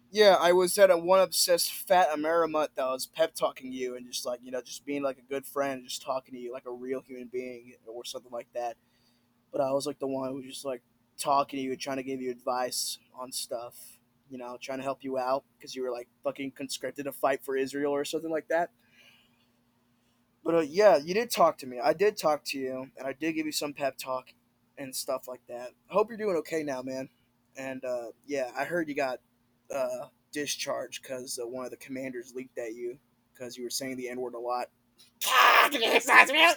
Yeah, I was at a one obsessed fat Amerimut that was pep talking you and just like just being like a good friend, just talking to you like a real human being or something like that. But I was like the one who was just like talking to you and trying to give you advice on stuff, trying to help you out because you were like fucking conscripted to fight for Israel or something like that. But yeah, you did talk to me. I did talk to you, and I did give you some pep talk and stuff like that. I hope you're doing okay now, man. And yeah, I heard you got discharged because one of the commanders leaked at you because you were saying the N word a lot.